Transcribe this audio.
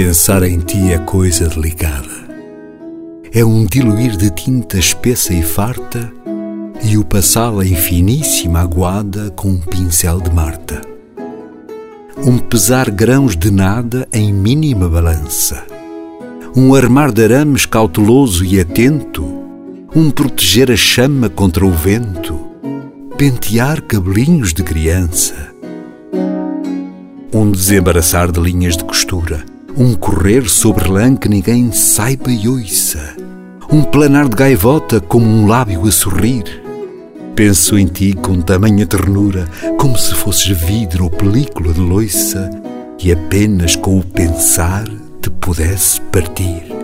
Pensar em ti é coisa delicada. É um diluir de tinta espessa e farta e o passá-la em finíssima aguada com um pincel de Marta. Um pesar grãos de nada em mínima balança. Um armar de arames cauteloso e atento. Um proteger a chama contra o vento. Pentear cabelinhos de criança. Um desembaraçar de linhas de costura. Um correr sobre lã que ninguém saiba e ouça. Um planar de gaivota como um lábio a sorrir. Penso em ti com tamanha ternura, como se fosses vidro ou película de loiça, e apenas com o pensar te pudesse partir.